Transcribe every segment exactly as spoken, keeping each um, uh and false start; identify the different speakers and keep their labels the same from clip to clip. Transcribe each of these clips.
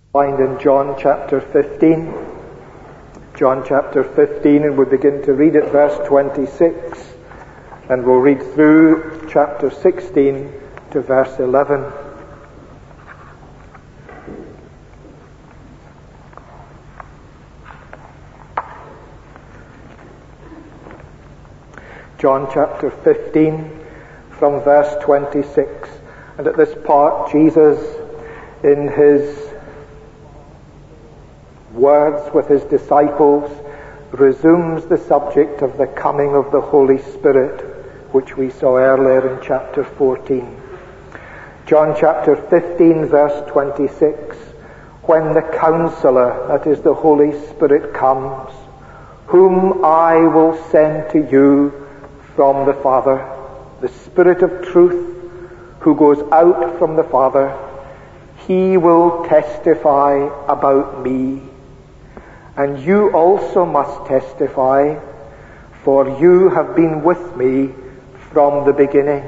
Speaker 1: Find in John chapter fifteen. John chapter fifteen, and we'll begin to read at verse twenty-six, and we'll read through chapter sixteen to verse eleven. John chapter fifteen from verse twenty-six. And at this part, Jesus, in his words with his disciples, resumes the subject of the coming of the Holy Spirit, which we saw earlier in chapter fourteen. John chapter fifteen, verse twenty-six. When the Counselor, that is the Holy Spirit, comes, whom I will send to you from the Father, the Spirit of truth, who goes out from the Father, he will testify about me. And you also must testify, for you have been with me from the beginning.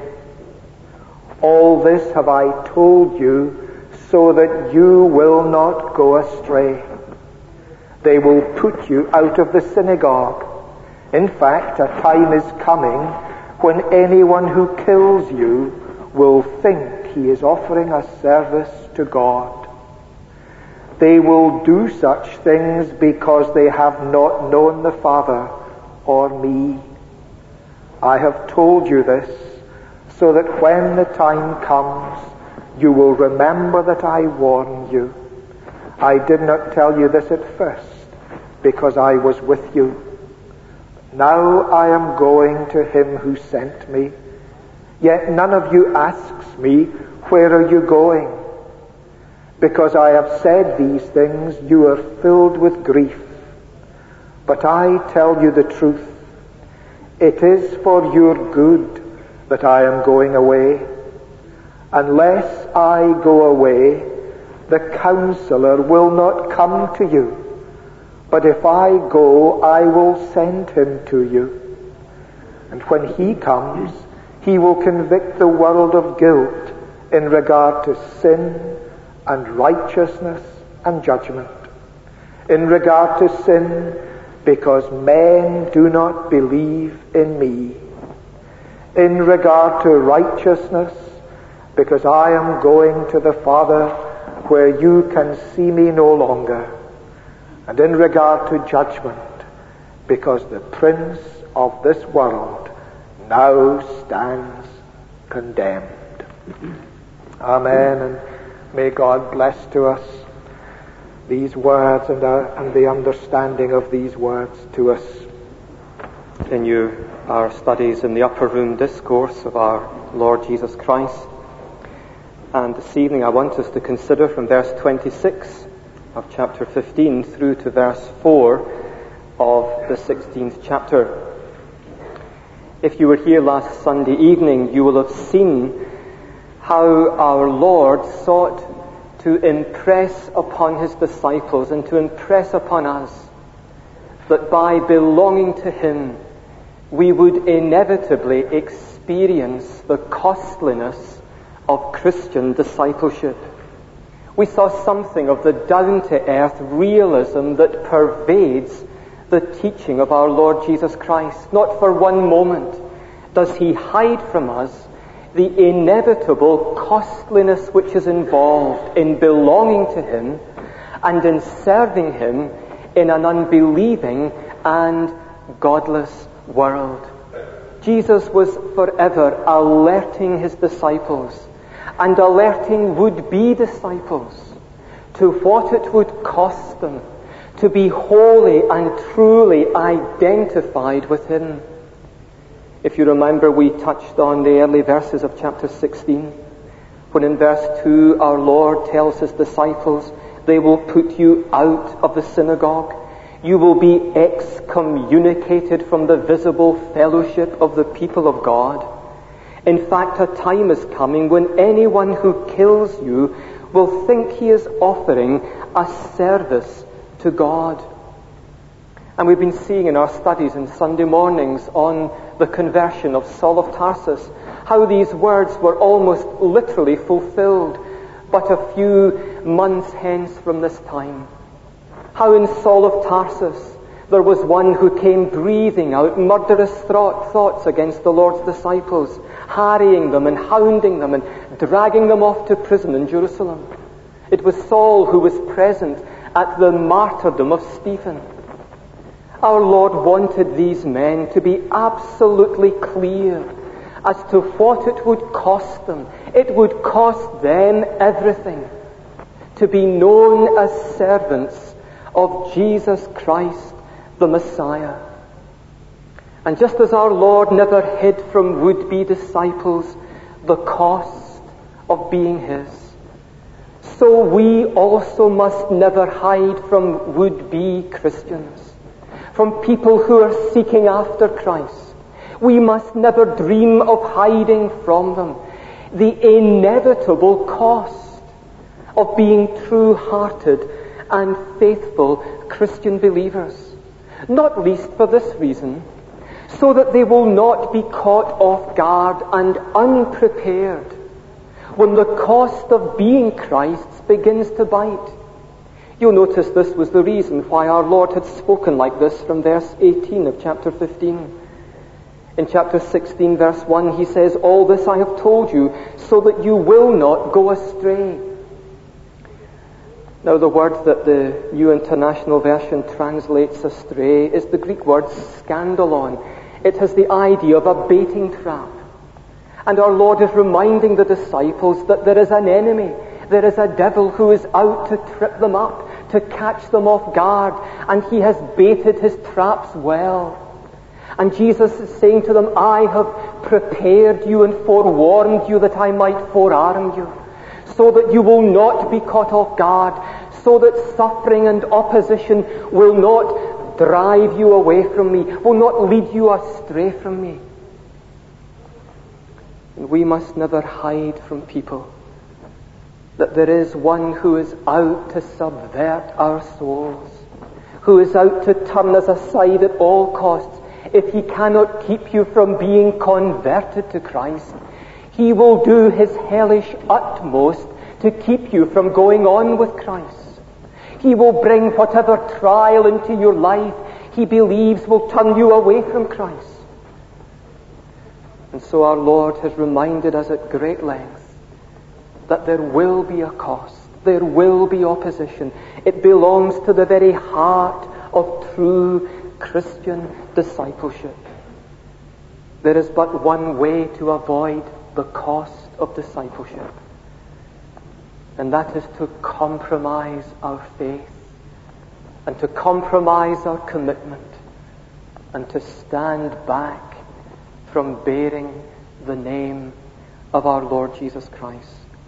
Speaker 1: All this have I told you, so that you will not go astray. They will put you out of the synagogue. In fact, a time is coming when anyone who kills you will think he is offering a service to God. They will do such things because they have not known the Father or me. I have told you this so that when the time comes, you will remember that I warned you. I did not tell you this at first because I was with you. Now I am going to him who sent me. Yet none of you asks me, where are you going? Because I have said these things, you are filled with grief. But I tell you the truth. It is for your good that I am going away. Unless I go away, the Counselor will not come to you. But if I go, I will send him to you. And when he comes, he will convict the world of guilt in regard to sin and righteousness and judgment. In regard to sin, because men do not believe in me. In regard to righteousness, because I am going to the Father where you can see me no longer. And in regard to judgment, because the prince of this world now stands condemned. Amen. And may God bless to us these words and, uh, and the understanding of these words to us.
Speaker 2: Continue our studies in the upper room discourse of our Lord Jesus Christ. And this evening I want us to consider from verse twenty-six of chapter fifteen through to verse four of the sixteenth chapter. If you were here last Sunday evening, you will have seen how our Lord sought to impress upon his disciples and to impress upon us that by belonging to him, we would inevitably experience the costliness of Christian discipleship. We saw something of the down-to-earth realism that pervades the teaching of our Lord Jesus Christ. Not for one moment does he hide from us the inevitable costliness which is involved in belonging to him and in serving him in an unbelieving and godless world. Jesus was forever alerting his disciples and alerting would-be disciples to what it would cost them to be wholly and truly identified with him. If you remember, we touched on the early verses of chapter sixteen, when in verse two our Lord tells his disciples, they will put you out of the synagogue. You will be excommunicated from the visible fellowship of the people of God. In fact, a time is coming when anyone who kills you will think he is offering a service to God. And we've been seeing in our studies in Sunday mornings on the conversion of Saul of Tarsus how these words were almost literally fulfilled but a few months hence from this time. How in Saul of Tarsus there was one who came breathing out murderous thoughts against the Lord's disciples, harrying them and hounding them and dragging them off to prison in Jerusalem. It was Saul who was present at the martyrdom of Stephen. Our Lord wanted these men to be absolutely clear as to what it would cost them. It would cost them everything to be known as servants of Jesus Christ, the Messiah. And just as our Lord never hid from would-be disciples the cost of being His, so we also must never hide from would-be Christians, from people who are seeking after Christ. We must never dream of hiding from them the inevitable cost of being true-hearted and faithful Christian believers. Not least for this reason, so that they will not be caught off guard and unprepared when the cost of being Christ's begins to bite. You'll notice this was the reason why our Lord had spoken like this from verse eighteen of chapter fifteen. In chapter sixteen, verse one, He says, "All this I have told you, so that you will not go astray." Now, the word that the New International Version translates astray is the Greek word scandalon. It has the idea of a baiting trap. And our Lord is reminding the disciples that there is an enemy, there is a devil who is out to trip them up, to catch them off guard, and he has baited his traps well. And Jesus is saying to them, "I have prepared you and forewarned you that I might forearm you, so that you will not be caught off guard, so that suffering and opposition will not drive you away from me, will not lead you astray from me." And we must never hide from people that there is one who is out to subvert our souls, who is out to turn us aside at all costs. If he cannot keep you from being converted to Christ, he will do his hellish utmost to keep you from going on with Christ. He will bring whatever trial into your life he believes will turn you away from Christ. And so our Lord has reminded us at great length that there will be a cost, there will be opposition. It belongs to the very heart of true Christian discipleship. There is but one way to avoid the cost of discipleship, and that is to compromise our faith and to compromise our commitment and to stand back from bearing the name of our Lord Jesus Christ.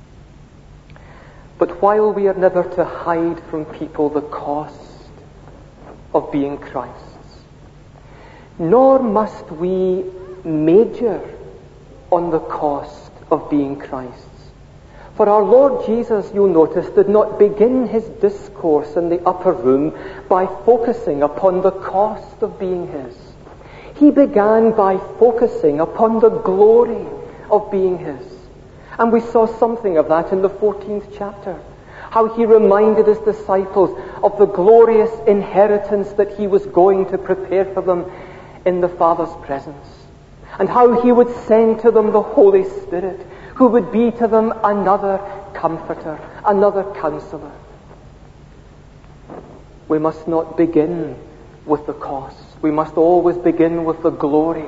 Speaker 2: But while we are never to hide from people the cost of being Christ's, nor must we major on the cost of being Christ's. For our Lord Jesus, you'll notice, did not begin his discourse in the upper room by focusing upon the cost of being his. He began by focusing upon the glory of being his. And we saw something of that in the fourteenth chapter. How he reminded his disciples of the glorious inheritance that he was going to prepare for them in the Father's presence. And how he would send to them the Holy Spirit, who would be to them another comforter, another counselor. We must not begin with the cost. We must always begin with the glory,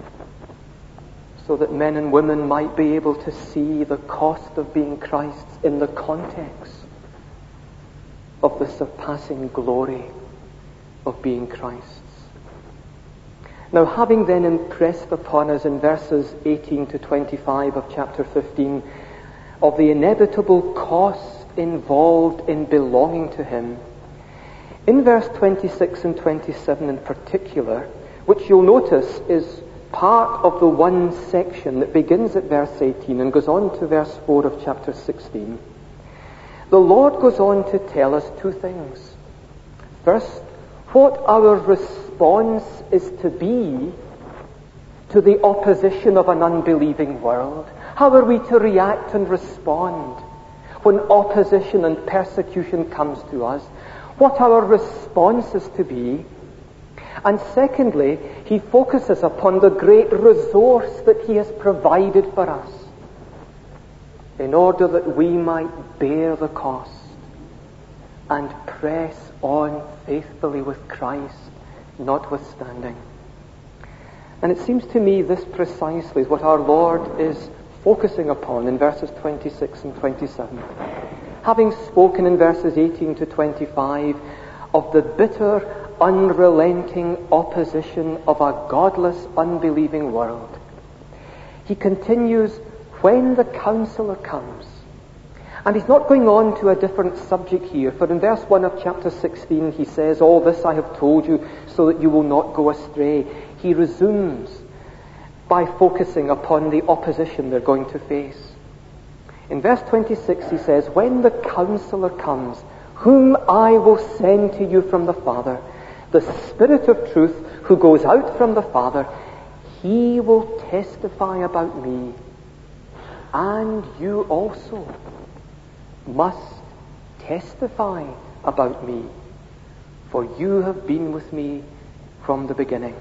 Speaker 2: so that men and women might be able to see the cost of being Christ's in the context of the surpassing glory of being Christ's. Now, having then impressed upon us in verses eighteen to twenty-five of chapter fifteen of the inevitable cost involved in belonging to him, in verse twenty-six and twenty-seven in particular, which you'll notice is part of the one section that begins at verse eighteen and goes on to verse four of chapter sixteen, the Lord goes on to tell us two things. First, what our response is to be to the opposition of an unbelieving world. How are we to react and respond when opposition and persecution comes to us, what our response is to be. And secondly, he focuses upon the great resource that he has provided for us in order that we might bear the cost and press on faithfully with Christ, notwithstanding. And it seems to me this precisely is what our Lord is focusing upon in verses twenty-six and twenty-seven. Having spoken in verses eighteen to twenty-five of the bitter, unrelenting opposition of a godless, unbelieving world, he continues, when the counselor comes. And he's not going on to a different subject here, for in verse one of chapter sixteen he says, all this I have told you so that you will not go astray. He resumes by focusing upon the opposition they're going to face. In verse twenty-six he says, when the counselor comes, whom I will send to you from the Father, the Spirit of truth who goes out from the Father, he will testify about me. And you also must testify about me, for you have been with me from the beginning.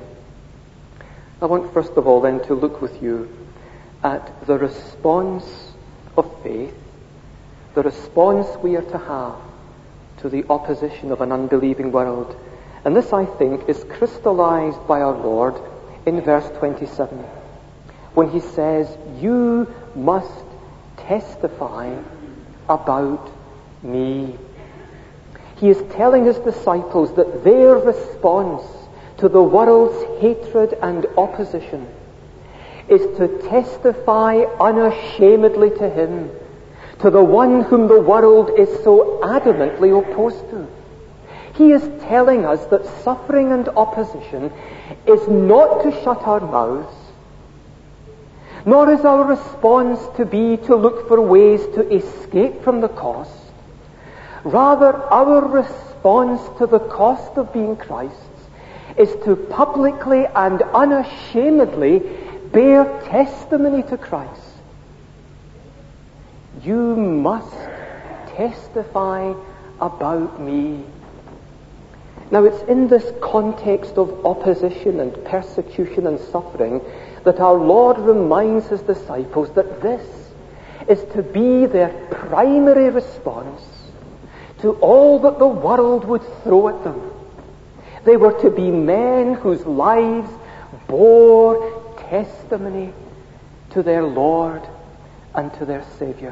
Speaker 2: I want first of all then to look with you at the response of faith, the response we are to have to the opposition of an unbelieving world. And this, I think, is crystallized by our Lord in verse twenty-seven, when he says, you must testify about me. He is telling his disciples that their response to the world's hatred and opposition is to testify unashamedly to him, to the one whom the world is so adamantly opposed to. He is telling us that suffering and opposition is not to shut our mouths, nor is our response to be to look for ways to escape from the cost. Rather, our response to the cost of being Christ's is to publicly and unashamedly bear testimony to Christ. You must testify about me. Now, it's in this context of opposition and persecution and suffering that our Lord reminds his disciples that this is to be their primary response to all that the world would throw at them. They were to be men whose lives bore testimony to their Lord and to their Savior.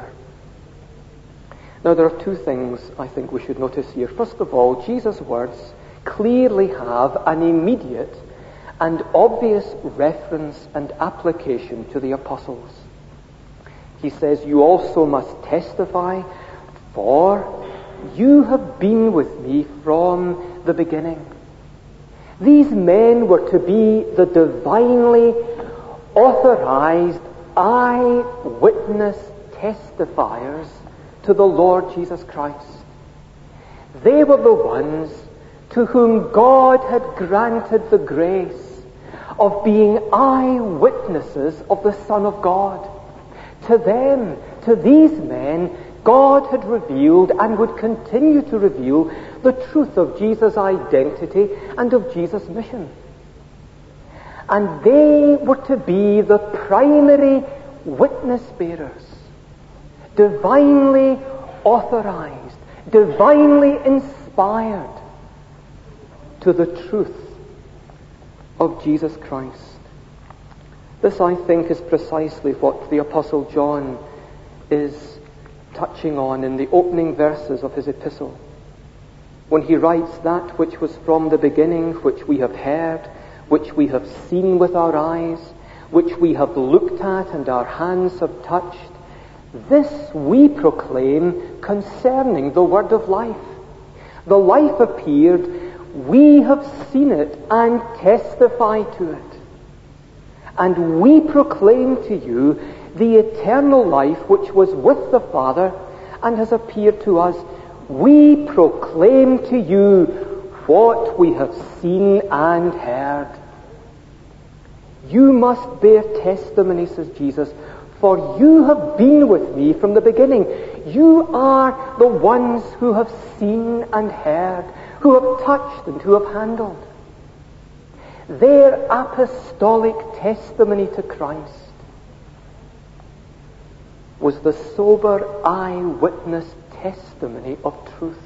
Speaker 2: Now, there are two things I think we should notice here. First of all, Jesus' words clearly have an immediate and obvious reference and application to the apostles. He says, you also must testify, for you have been with me from the beginning. These men were to be the divinely authorized eyewitness testifiers to the Lord Jesus Christ. They were the ones to whom God had granted the grace of being eyewitnesses of the Son of God. To them, to these men, God had revealed and would continue to reveal the truth of Jesus' identity and of Jesus' mission. And they were to be the primary witness bearers, divinely authorized, divinely inspired to the truth of Jesus Christ. This, I think, is precisely what the Apostle John is touching on in the opening verses of his epistle, when he writes, that which was from the beginning, which we have heard, which we have seen with our eyes, which we have looked at and our hands have touched, this we proclaim concerning the word of life. The life appeared, we have seen it and testify to it. And we proclaim to you the eternal life which was with the Father and has appeared to us. We proclaim to you what we have seen and heard. You must bear testimony, says Jesus, for you have been with me from the beginning. You are the ones who have seen and heard, who have touched and who have handled. Their apostolic testimony to Christ was the sober eyewitness testimony of truth.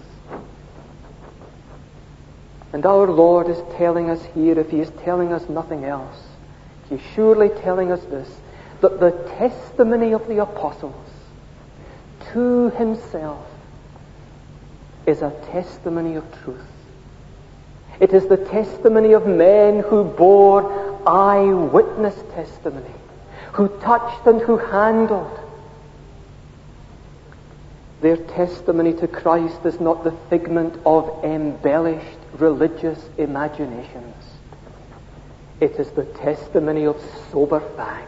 Speaker 2: And our Lord is telling us here, if he is telling us nothing else, he is surely telling us this, that the testimony of the apostles to himself is a testimony of truth. It is the testimony of men who bore eyewitness testimony, who touched and who handled. Their testimony to Christ is not the figment of embellished religious imaginations. It is the testimony of sober fact.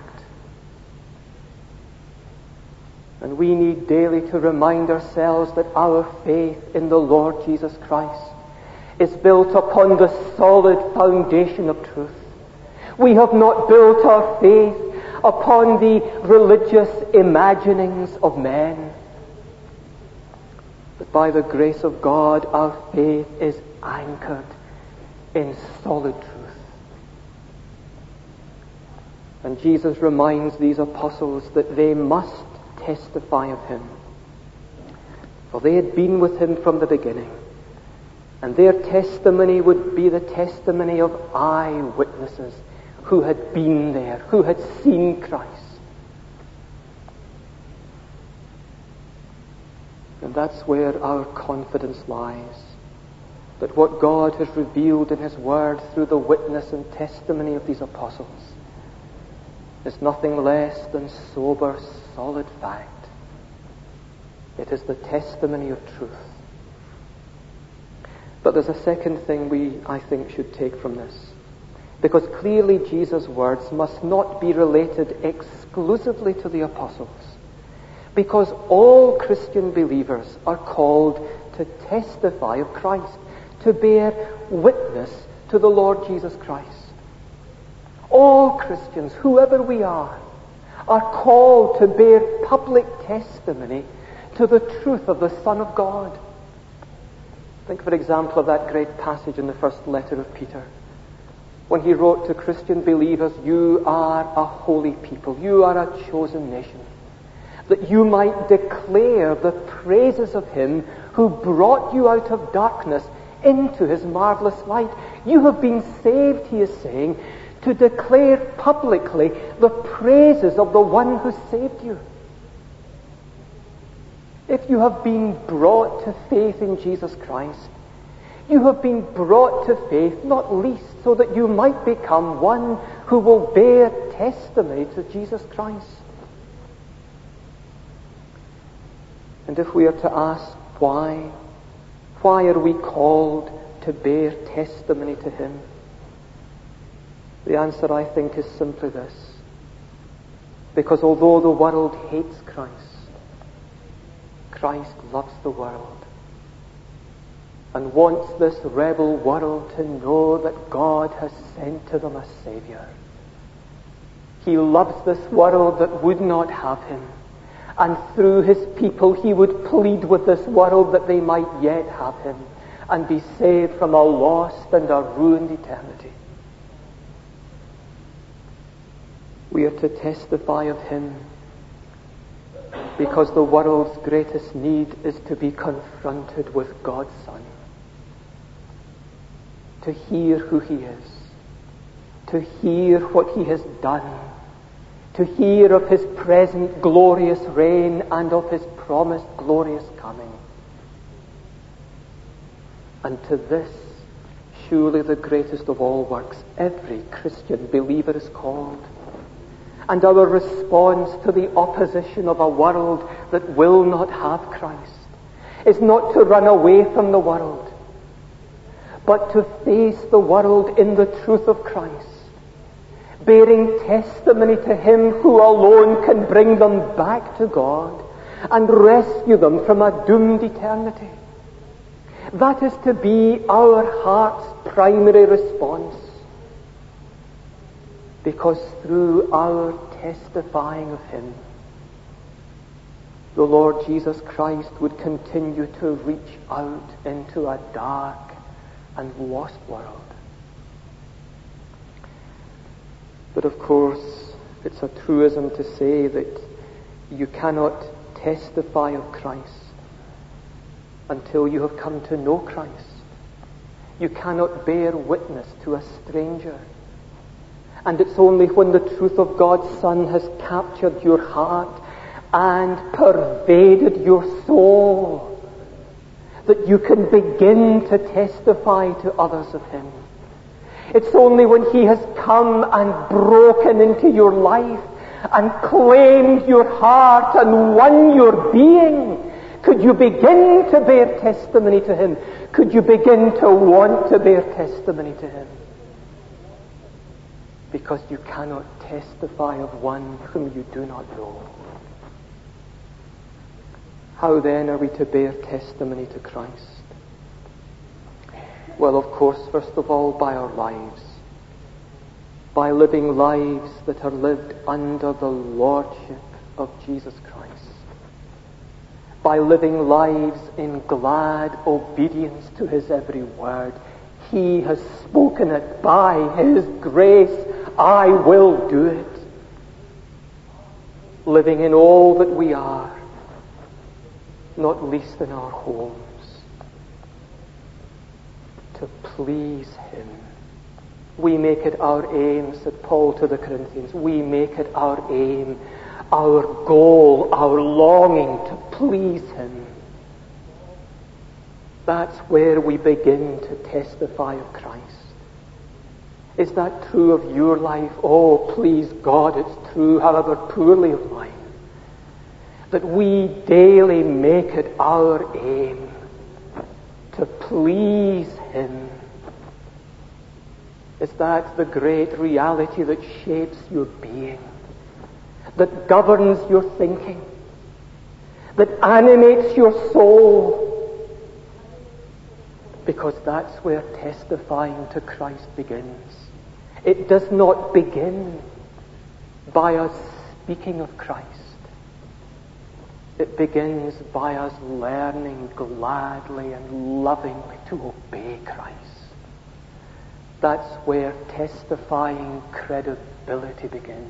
Speaker 2: And we need daily to remind ourselves that our faith in the Lord Jesus Christ is built upon the solid foundation of truth. We have not built our faith upon the religious imaginings of men. But by the grace of God, our faith is anchored in solid truth. And Jesus reminds these apostles that they must testify of him. For they had been with him from the beginning. And their testimony would be the testimony of eyewitnesses who had been there, who had seen Christ. And that's where our confidence lies. That what God has revealed in his word through the witness and testimony of these apostles is nothing less than sober, solid fact. It is the testimony of truth. But there's a second thing we, I think, should take from this. Because clearly Jesus' words must not be related exclusively to the apostles. Because all Christian believers are called to testify of Christ, to bear witness to the Lord Jesus Christ. All Christians, whoever we are, are called to bear public testimony to the truth of the Son of God. Think, for example, of that great passage in the first letter of Peter, when he wrote to Christian believers, "You are a holy people, you are a chosen nation, that you might declare the praises of him who brought you out of darkness into his marvelous light." You have been saved, he is saying, to declare publicly the praises of the one who saved you. If you have been brought to faith in Jesus Christ, you have been brought to faith not least so that you might become one who will bear testimony to Jesus Christ. And if we are to ask why, why are we called to bear testimony to him? The answer, I think, is simply this. Because although the world hates Christ, Christ loves the world and wants this rebel world to know that God has sent to them a Savior. He loves this world that would not have him, and through his people he would plead with this world that they might yet have him and be saved from a lost and a ruined eternity. We are to testify of him because the world's greatest need is to be confronted with God's Son, to hear who he is, to hear what he has done, to hear of his present glorious reign and of his promised glorious coming. And to this, surely the greatest of all works, every Christian believer is called. And our response to the opposition of a world that will not have Christ is not to run away from the world, but to face the world in the truth of Christ, bearing testimony to him who alone can bring them back to God and rescue them from a doomed eternity. That is to be our heart's primary response. Because through our testifying of him, the Lord Jesus Christ would continue to reach out into a dark and lost world. But of course, it's a truism to say that you cannot testify of Christ until you have come to know Christ. You cannot bear witness to a stranger. And it's only when the truth of God's Son has captured your heart and pervaded your soul that you can begin to testify to others of Him. It's only when He has come and broken into your life and claimed your heart and won your being could you begin to bear testimony to Him. Could you begin to want to bear testimony to Him. Because you cannot testify of one whom you do not know. How then are we to bear testimony to Christ? Well, of course, first of all, by our lives. By living lives that are lived under the lordship of Jesus Christ. By living lives in glad obedience to His every word. He has spoken it. By His grace, I will do it. Living in all that we are, not least in our homes, to please Him. We make it our aim, said Paul to the Corinthians, we make it our aim, our goal, our longing to please Him. That's where we begin to testify of Christ. Is that true of your life? Oh, please God, it's true, however poorly of mine. That we daily make it our aim to please Him. Is that the great reality that shapes your being, that governs your thinking, that animates your soul? Because that's where testifying to Christ begins. It does not begin by us speaking of Christ. It begins by us learning gladly and lovingly to obey Christ. That's where testifying credibility begins.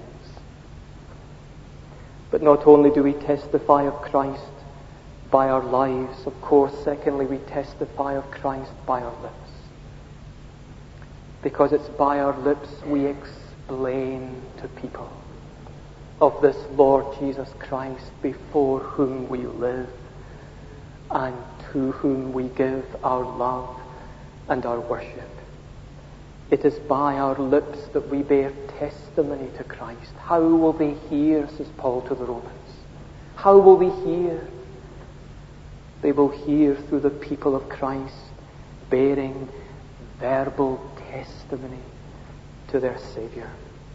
Speaker 2: But not only do we testify of Christ by our lives, of course, secondly, we testify of Christ by our lips. Because it's by our lips we explain to people of this Lord Jesus Christ before whom we live and to whom we give our love and our worship. It is by our lips that we bear testimony to Christ. How will they hear, says Paul to the Romans? How will they hear? They will hear through the people of Christ bearing verbal testimony to their Savior.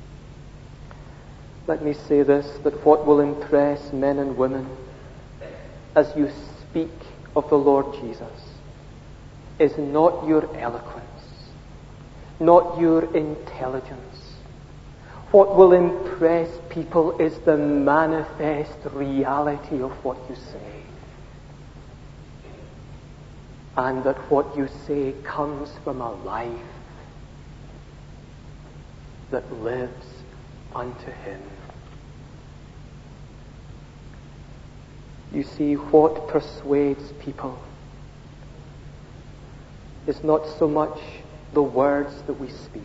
Speaker 2: Let me say this, that what will impress men and women as you speak of the Lord Jesus is not your eloquence, not your intelligence. What will impress people is the manifest reality of what you say. And that what you say comes from a life that lives unto Him. You see, what persuades people is not so much the words that we speak,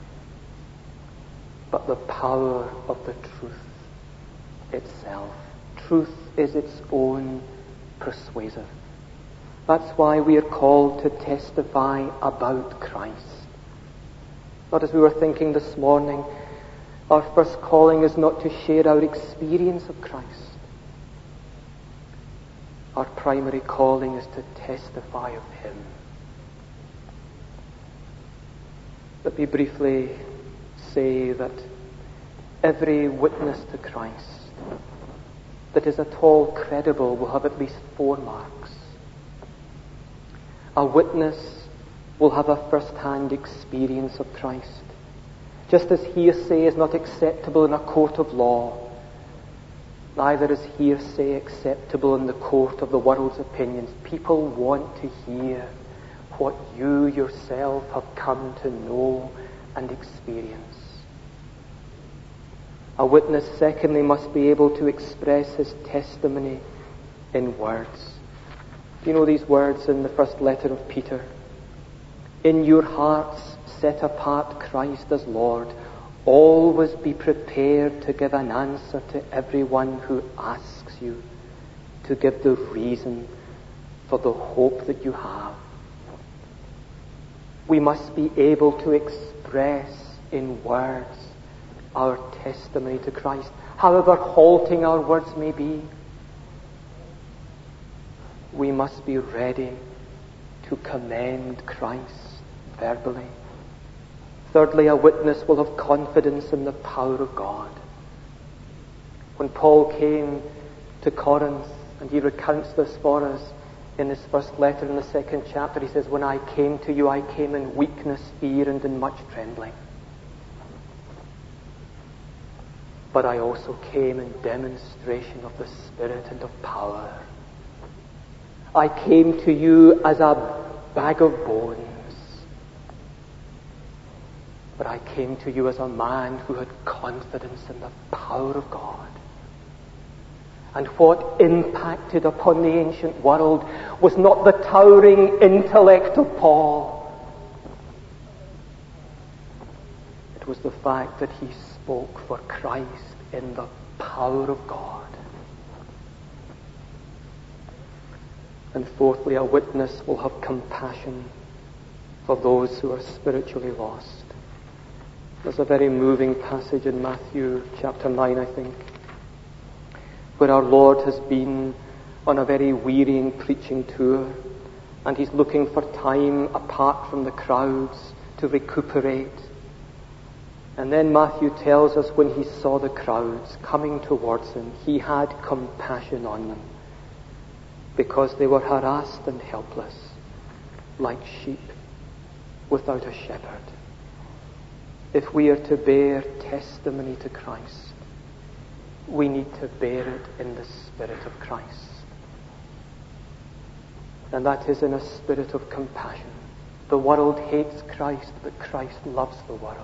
Speaker 2: but the power of the truth itself. Truth is its own persuasive. That's why we are called to testify about Christ. Not as we were thinking this morning, our first calling is not to share our experience of Christ. Our primary calling is to testify of Him. Let me briefly say that every witness to Christ that is at all credible will have at least four marks. A witness will have a first-hand experience of Christ. Just as hearsay is not acceptable in a court of law, Neither is hearsay acceptable in the court of the world's opinions. People want to hear what you yourself have come to know and experience. A witness, secondly, must be able to express his testimony in words. You know these words in the first letter of Peter? In your hearts set apart Christ as Lord. Always be prepared to give an answer to everyone who asks you, to give the reason for the hope that you have. We must be able to express in words our testimony to Christ, however halting our words may be. We must be ready to commend Christ verbally. Thirdly, a witness will have confidence in the power of God. When Paul came to Corinth, and he recounts this for us in his first letter in the second chapter, he says, when I came to you, I came in weakness, fear, and in much trembling. But I also came in demonstration of the Spirit and of power. I came to you as a bag of bones. But I came to you as a man who had confidence in the power of God. And what impacted upon the ancient world was not the towering intellect of Paul. It was the fact that he spoke for Christ in the power of God. And fourthly, a witness will have compassion for those who are spiritually lost. There's a very moving passage in Matthew chapter nine, I think, where our Lord has been on a very wearying preaching tour, and he's looking for time apart from the crowds to recuperate. And then Matthew tells us when he saw the crowds coming towards him, he had compassion on them because they were harassed and helpless, like sheep without a shepherd. If we are to bear testimony to Christ, we need to bear it in the Spirit of Christ. And that is in a spirit of compassion. The world hates Christ, but Christ loves the world.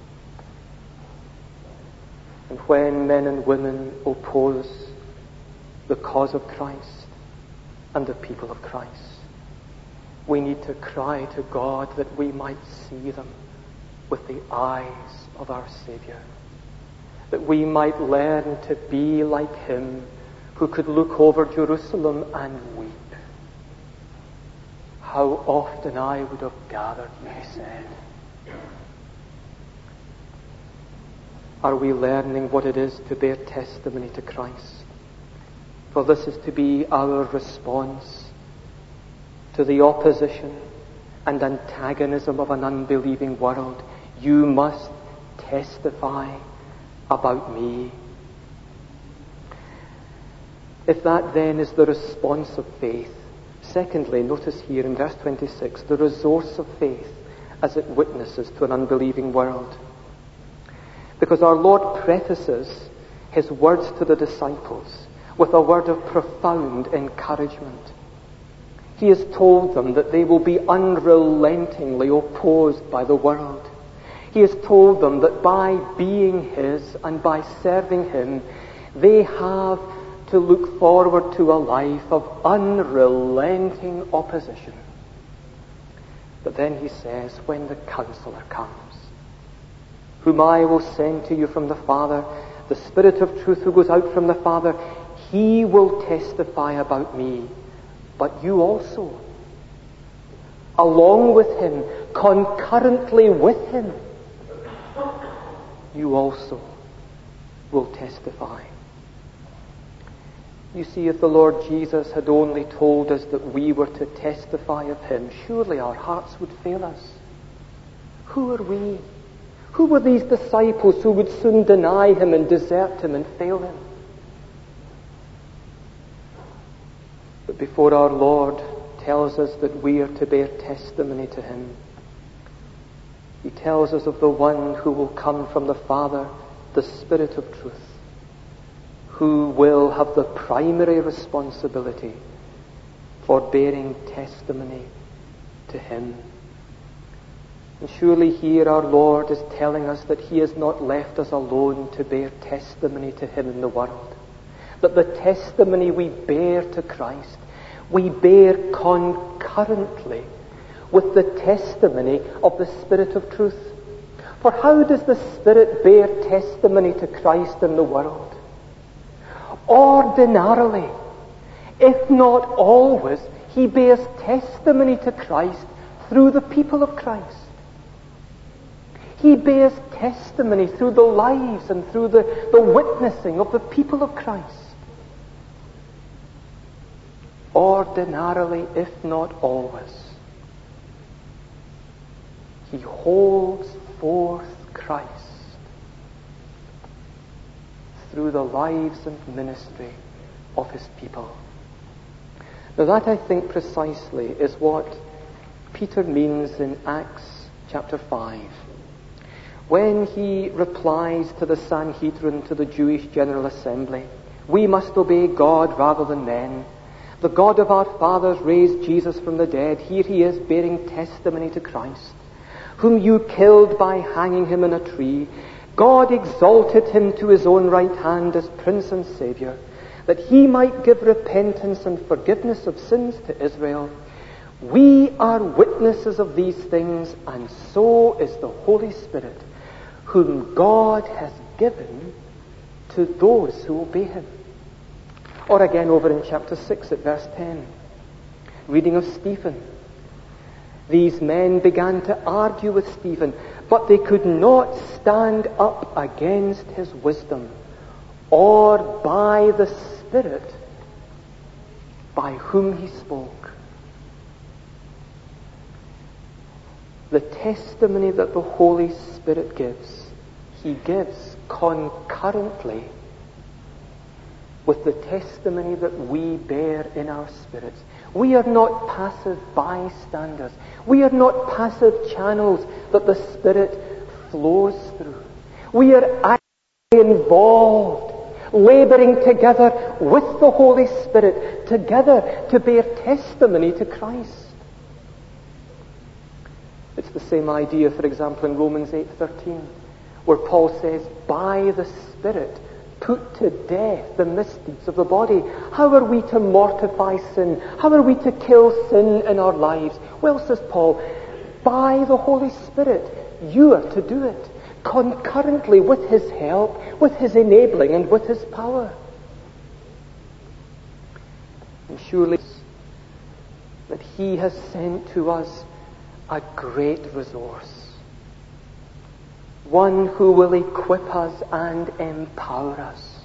Speaker 2: And when men and women oppose the cause of Christ and the people of Christ, we need to cry to God that we might see them with the eyes of our Savior, that we might learn to be like him who could look over Jerusalem and weep. How often I would have gathered, he said. Are we learning what it is to bear testimony to Christ? For this is to be our response to the opposition and antagonism of an unbelieving world. You must testify about me. If that then is the response of faith, secondly, notice here in verse twenty-six, the resource of faith as it witnesses to an unbelieving world. Because our Lord prefaces his words to the disciples with a word of profound encouragement. He has told them that they will be unrelentingly opposed by the world. He has told them that by being his and by serving him, they have to look forward to a life of unrelenting opposition. But then he says, when the Counselor comes, whom I will send to you from the Father, the Spirit of truth who goes out from the Father, he will testify about me. But you also, along with him, concurrently with him, you also will testify. You see, if the Lord Jesus had only told us that we were to testify of him, surely our hearts would fail us. Who are we? Who were these disciples who would soon deny him and desert him and fail him? But before our Lord tells us that we are to bear testimony to him, he tells us of the one who will come from the Father, the Spirit of truth, who will have the primary responsibility for bearing testimony to him. And surely here our Lord is telling us that he has not left us alone to bear testimony to him in the world. That the testimony we bear to Christ, we bear concurrently with the testimony of the Spirit of truth. For how does the Spirit bear testimony to Christ in the world? Ordinarily, if not always, he bears testimony to Christ through the people of Christ. He bears testimony through the lives and through the, the witnessing of the people of Christ. Ordinarily, if not always, he holds forth Christ through the lives and ministry of his people. Now that, I think, precisely is what Peter means in Acts chapter five. When he replies to the Sanhedrin, to the Jewish General Assembly, we must obey God rather than men. The God of our fathers raised Jesus from the dead. Here he is bearing testimony to Christ, whom you killed by hanging him in a tree. God exalted him to his own right hand as Prince and Saviour, that he might give repentance and forgiveness of sins to Israel. We are witnesses of these things, and so is the Holy Spirit, whom God has given to those who obey him. Or again over in chapter six at verse ten, reading of Stephen. These men began to argue with Stephen, but they could not stand up against his wisdom, or by the Spirit by whom he spoke. The testimony that the Holy Spirit gives, he gives concurrently with the testimony that we bear in our spirits. We are not passive bystanders. We are not passive channels that the Spirit flows through. We are actively involved, laboring together with the Holy Spirit, together to bear testimony to Christ. It's the same idea, for example, in Romans eight thirteen, where Paul says, by the Spirit, put to death the misdeeds of the body. How are we to mortify sin? How are we to kill sin in our lives? Well, says Paul, by the Holy Spirit, you are to do it, concurrently with his help, with his enabling, and with his power. And surely that he has sent to us a great resource, one who will equip us and empower us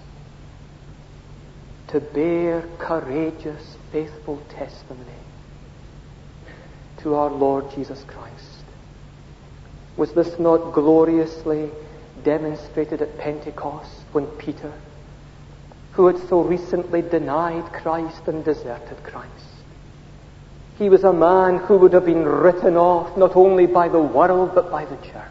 Speaker 2: to bear courageous, faithful testimony to our Lord Jesus Christ. Was this not gloriously demonstrated at Pentecost when Peter, who had so recently denied Christ and deserted Christ, he was a man who would have been written off not only by the world but by the church.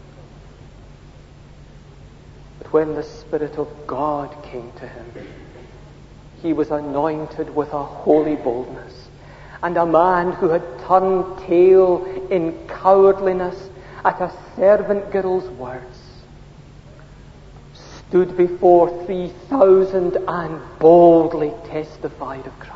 Speaker 2: But when the Spirit of God came to him, he was anointed with a holy boldness, and a man who had turned tail in cowardliness at a servant girl's words stood before three thousand and boldly testified of Christ.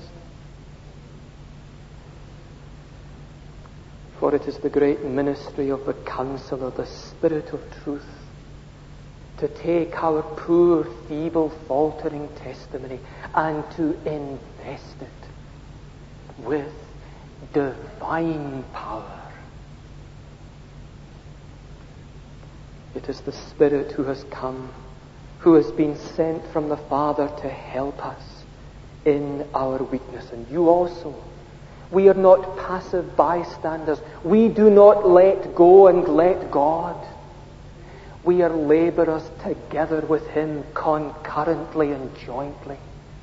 Speaker 2: For it is the great ministry of the Counselor, the Spirit of truth, to take our poor, feeble, faltering testimony and to invest it with divine power. It is the Spirit who has come, who has been sent from the Father to help us in our weakness. And you also. We are not passive bystanders. We do not let go and let God. We are laborers together with him, concurrently and jointly,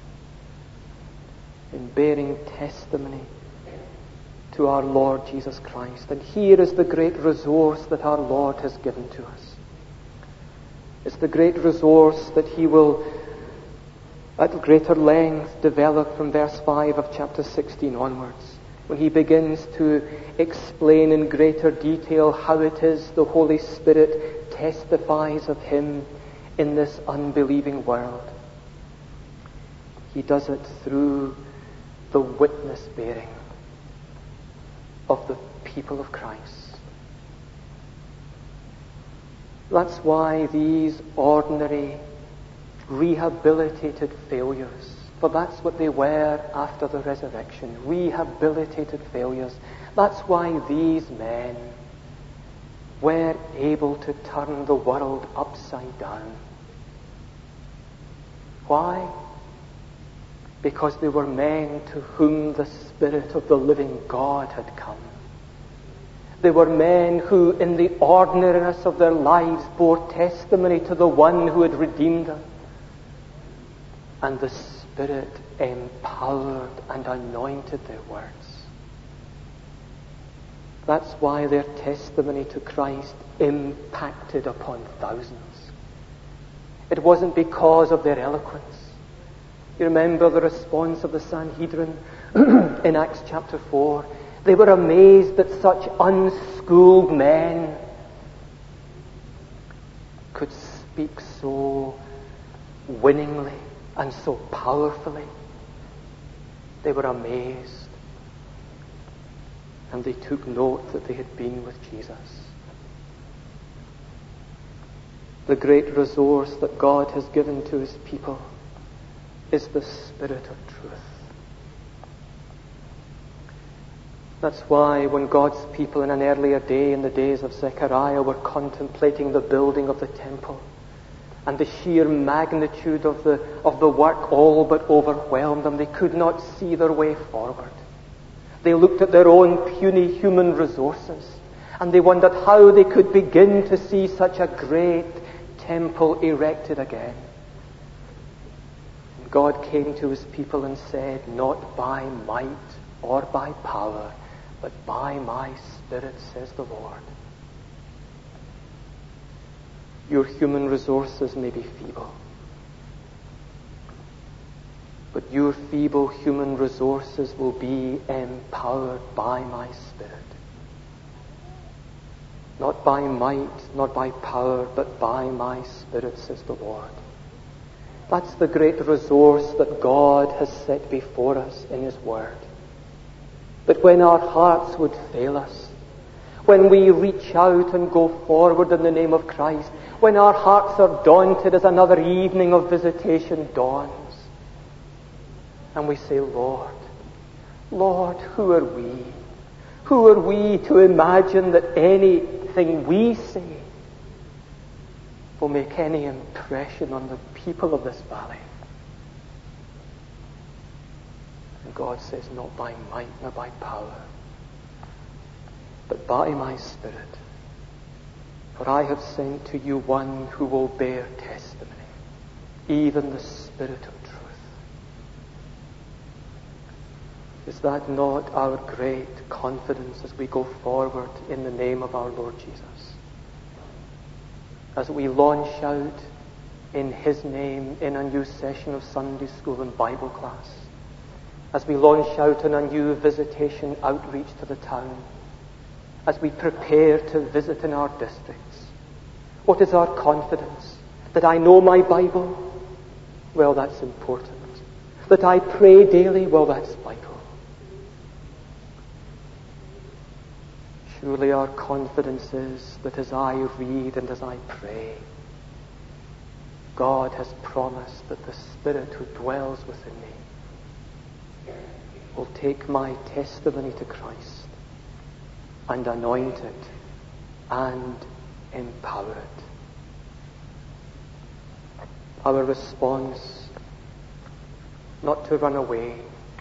Speaker 2: in bearing testimony to our Lord Jesus Christ. And here is the great resource that our Lord has given to us. It's the great resource that he will at greater length developed from verse five of chapter sixteen onwards, when he begins to explain in greater detail how it is the Holy Spirit testifies of him in this unbelieving world. He does it through the witness bearing of the people of Christ. That's why these ordinary, rehabilitated failures, for that's what they were after the resurrection, rehabilitated failures. That's why these men were able to turn the world upside down. Why? Because they were men to whom the Spirit of the living God had come. They were men who, in the ordinariness of their lives, bore testimony to the one who had redeemed them. And the Spirit empowered and anointed their words. That's why their testimony to Christ impacted upon thousands. It wasn't because of their eloquence. You remember the response of the Sanhedrin in Acts chapter four. They were amazed that such unschooled men could speak so winningly and so powerfully. They were amazed. And they took note that they had been with Jesus. The great resource that God has given to his people is the Spirit of truth. That's why when God's people in an earlier day, in the days of Zechariah, were contemplating the building of the temple, and the sheer magnitude of the, of the work all but overwhelmed them, they could not see their way forward. They looked at their own puny human resources, and they wondered how they could begin to see such a great temple erected again. And God came to his people and said, "Not by might or by power, but by my Spirit, says the Lord." Your human resources may be feeble, but your feeble human resources will be empowered by my Spirit. Not by might, not by power, but by my Spirit, says the Lord. That's the great resource that God has set before us in his Word. But when our hearts would fail us, when we reach out and go forward in the name of Christ, when our hearts are daunted as another evening of visitation dawns, and we say, "Lord, Lord, who are we? Who are we to imagine that anything we say will make any impression on the people of this valley?" And God says, "Not by might nor by power, but by my Spirit. For I have sent to you one who will bear testimony, even the Spirit of truth." Is that not our great confidence as we go forward in the name of our Lord Jesus? As we launch out in his name in a new session of Sunday school and Bible class, as we launch out in a new visitation outreach to the town, as we prepare to visit in our districts, what is our confidence? That I know my Bible? Well, that's important. That I pray daily? Well, that's vital. Surely our confidence is that as I read and as I pray, God has promised that the Spirit who dwells within me will take my testimony to Christ and anoint it and empower it. Our response, not to run away,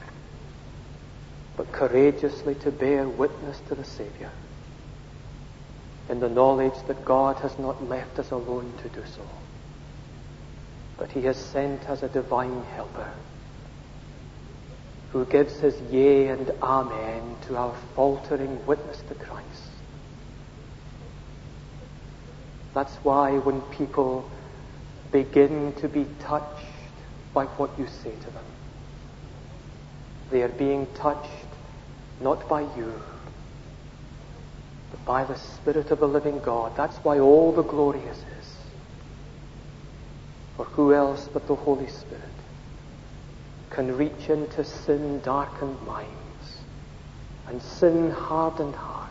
Speaker 2: but courageously to bear witness to the Savior, in the knowledge that God has not left us alone to do so, but he has sent us a divine helper who gives his yea and amen to our faltering witness to Christ. That's why when people begin to be touched by what you say to them. They are being touched not by you, but by the Spirit of the living God. That's why all the glory is His. For who else but the Holy Spirit can reach into sin-darkened minds and sin-hardened hearts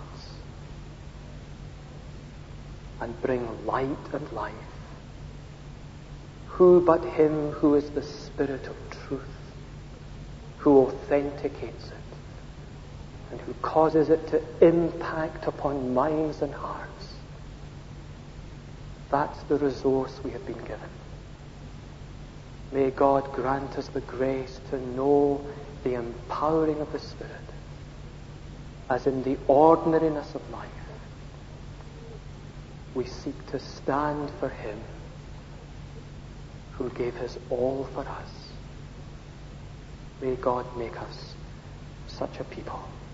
Speaker 2: and bring light and life? Who but Him who is the Spirit of truth, who authenticates it and who causes it to impact upon minds and hearts? That's the resource we have been given. May God grant us the grace to know the empowering of the Spirit as in the ordinariness of life we seek to stand for Him who gave His all for us. May God make us such a people.